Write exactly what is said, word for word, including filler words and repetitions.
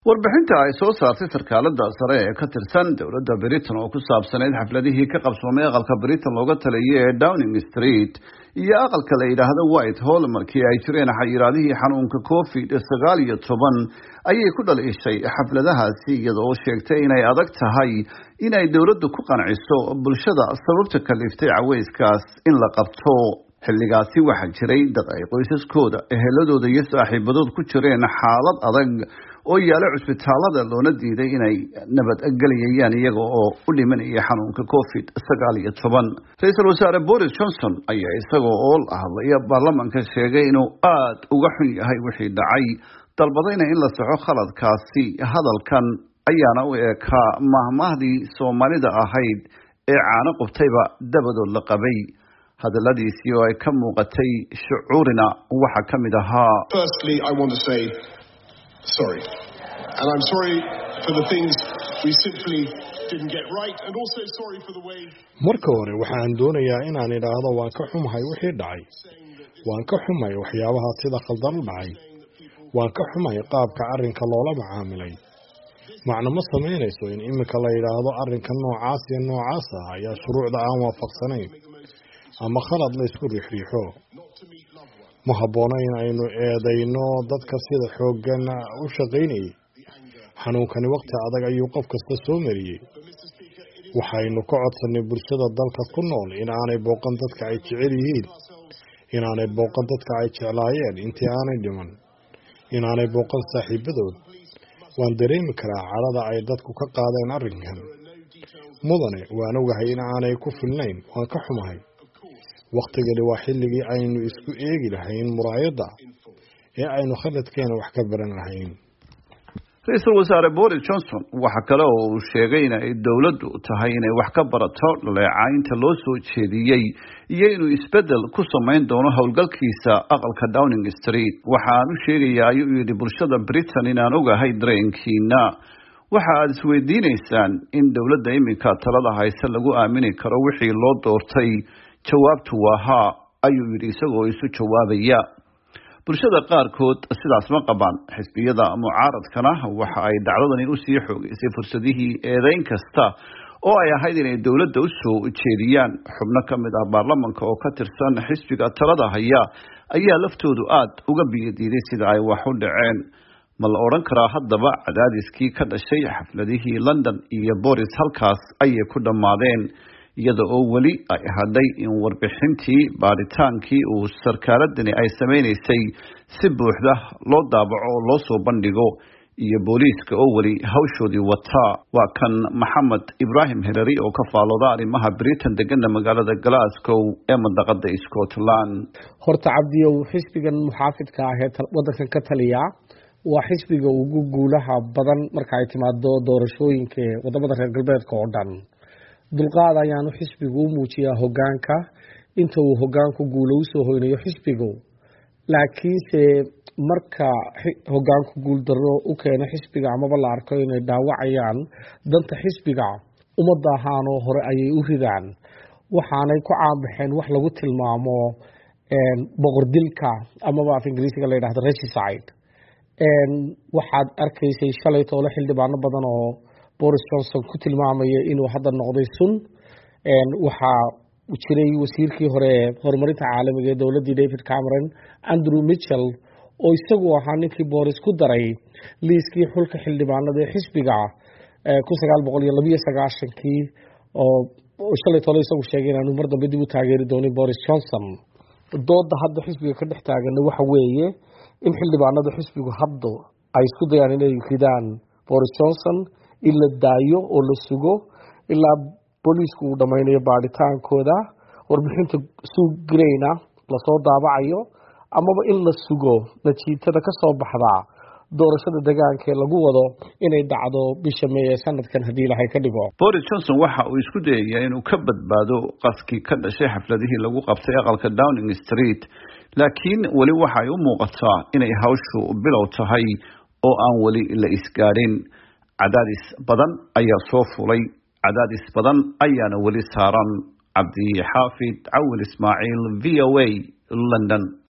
warbixinta ay soo saartay sarkaalada sare ee ka tirsan dowladda Britain oo ku saabsaneyd xafladihii ka qabsoomay aqalka Britain looga taliyay ee Downing Street iyo aqalka la yiraahdo Whitehall markii ay jireen xayiraadihii xanuunka Covid sagaal iyo toban ayay ku dhalisay xafladahaasi iyadoo sheegtay inay adag tahay inay dowladdu ku qanciso bulshada sababta kaliftay caweyskaas in la qabto xilligaasi waxa jiray dad ay qoysaskooda eheladooda iyo saaxiibadood ku jireen xaalad adag oo yaala cusbitaalada loona diiday inay nabad galayaan iyaga oo u dhimanaya xanuunka Covid sagaal iyo toban. Ra'iisul Wasaare Boris Johnson ayaa isagoo oo la hadlaya baarlamaanka sheegay inuu aad uga xun yahay wixii dhacay, dalbadayna in la saxo khaladkaasi. Hadalkan ayaana u ekaa mahmaahdii Soomaalida ahayd ee caano qubtayba dabadood la qabay. hadaladiisii oo ay ka muuqatay shucuurina waxa kamid ahaa Firstly, I want to say sorry. And I'm sorry for the things we simply didn't get right, and also sorry for the way marka hore waxaan doonayaa inaan idhaahdo waan ka xumahay wixii dhacay. Waan ka xumahay waxyaabaha sida khaldan u dhacay. Waan ka xumahay qaabka arrinka loola macaamilay. macno ma sameynayso in imika la yiraahdo arrinka noocaas iyo noocaas ah ayaa shuruucda aan waafaqsanayn ama khalad la isku riixriixo. ma habboona in aynu eedayno dadka sida xooggan u shaqaynayay. xanuunkani waqti adag ayuu qof kasta soo mariyay. waxaynu ka codsanay bulshada dalka ku nool in aanay booqan dadka ay jecel yihiin, in aanay booqan dadka ay jeclaayeen intii aanay dhiman, in aanay booqan saaxiibadood. waan dareemi karaa carada ay dadku ka qaadeen arrinkan. mudane waan ogahay in aanay ku filnayn. waan ka xumahay. waqtigani waa xilligii aynu isku eegi lahayn muraayada ee aynu khaladkeena wax ka baran lahayn. Ra'iisul Wasaare Boris Johnson waxa kale oo uu sheegay in ay dowladdu tahay inay wax ka barato dhaleecaynta loo soo jeediyay iyo inuu isbedel ku sameyn doono howlgalkiisa aqalka Downing Street. waxaan u sheegayaa ayuu yidhi bulshada Britain inaan ogahay dareenkiina. waxa aad isweydiinaysaan in dowladda iminka talada haysa lagu aamini karo wixii loo doortay. jawaabtu waa haa, ayuu yidhi isagoo isu jawaabaya. bulshada qaarkood sidaas ma qabaan. xisbiyada mucaaradkana waxa ay dhacdadani u sii xoogaysay fursadihii eedayn kasta oo ay ahayd inay dowladda u soo jeediyaan. xubno ka mid ah baarlamaanka oo ka tirsan xisbiga talada haya ayaa laftoodu aad uga biyadiiday sida ay wax u dhaceen. ma la odhan karaa haddaba cadaadiskii ka dhashay xafladihii London iyo Boris halkaas ayay ku dhammaadeen, iyada oo weli ay hadhay in warbixintii baaritaankii uu sarkaaladani ay sameynaysay si buuxda loo daabaco oo loo soo bandhigo, iyo booliiska oo weli hawshoodii wataa. waa kan Maxamed Ibrahim Hillary oo ka faalooda arrimaha Britain degana magaalada Glasgow ee mandaqada Scotland. horta cabdiyow, xisbigan muxaafidka ah ee wadankan ka taliya waa xisbiga ugu guulaha badan marka ay timaado doorashooyinka wadamada reer galbeedka oo dhan. dulqaad ayaanu xisbigu u muujiyaa hogaanka inta uu hogaanku guulo u soo hoynayo xisbigu. laakiinse marka hogaanku guul darro u keeno xisbiga amaba la arko inay dhaawacayaan danta xisbiga, ummadda ahaanoo hore ayay u ridaan. waxaanay ku caanbaxeen wax lagu tilmaamo boqordilka amaba af ingiriisiga la yidhahdo regicide. waxaad arkaysay shalay toole xildhibaano badan oo Boris Johnson ku tilmaamaya inuu hadda noqday sun. waxaa jiray wasiirkii hore horumarinta caalamiga ee dowladda David Cameron, Andrew Mitchell, oo isagu ahaa ninkii Boris ku daray liiskii xulka xildhibaanada ee xisbiga kun sagaal boqol iyo laba iyo sagaashan kii oo shalay toole isagu sheegay inaanu mar dambe dib u taageeri doonin Boris Johnson. dooda hadda xisbiga ka dhex taagan waxa weeye in xildhibaanada xisbigu hadda ay isku dayaan inay ridaan Boris Johnson, in la daayo oo la sugo ilaa booliisku uu dhammaynayo baaritaankooda, warbixinta suugreyna lasoo daabacayo, amaba in la sugo natiijada ka soo baxda doorashada deegaanka ee lagu wado inay dhacdo bisha May ee sanadkan haddii Ilaahay ka dhigo. Boris Johnson waxa uu isku dayayaa inuu ka badbaado qaskii ka dhashay xafladihii lagu qabtay aqalka Downing Street, laakiin weli waxa ay u muuqataa inay hawshu bilow tahay oo aan weli la isgaarin. cadaadis badan ayaa soo fulay, cadaadis badan ayaana weli saaran. Cabdi Xaafid Awil Ismaaciil, V O A, London.